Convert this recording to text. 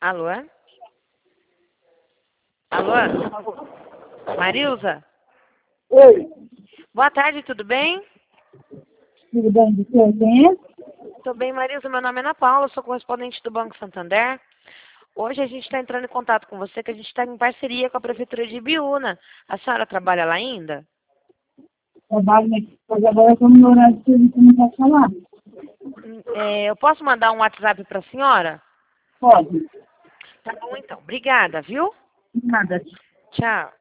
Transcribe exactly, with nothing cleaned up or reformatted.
Alô? Alô? Marilza? Oi, Boa tarde, tudo bem? tudo bem de você? Quem é? Tô bem, Marilza. Meu nome é Ana Paula, sou correspondente do Banco Santander. Hoje a gente está entrando em contato com você, que a gente está em parceria com a Prefeitura de Ibiúna. A senhora trabalha lá ainda? Trabalho aqui, mas agora eu estou no horário de serviço, não posso falar. Hum, é, eu posso mandar um WhatsApp para a senhora? Pode. Tá bom, então. Obrigada, viu? Nada. Tchau.